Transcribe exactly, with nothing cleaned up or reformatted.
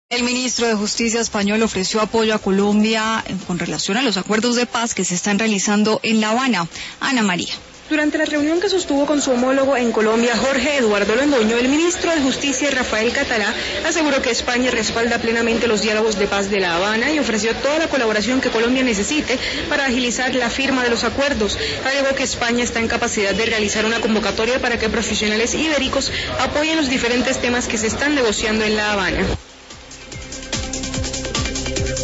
El ministro de Justicia español ofreció apoyo a Colombia con relación a los acuerdos de paz que se están realizando en La Habana. Ana María. Durante la reunión que sostuvo con su homólogo en Colombia, Jorge Eduardo Londoño, el ministro de Justicia, Rafael Catalá, aseguró que España respalda plenamente los diálogos de paz de La Habana y ofreció toda la colaboración que Colombia necesite para agilizar la firma de los acuerdos. Agregó que España está en capacidad de realizar una convocatoria para que profesionales ibéricos apoyen los diferentes temas que se están negociando en La Habana.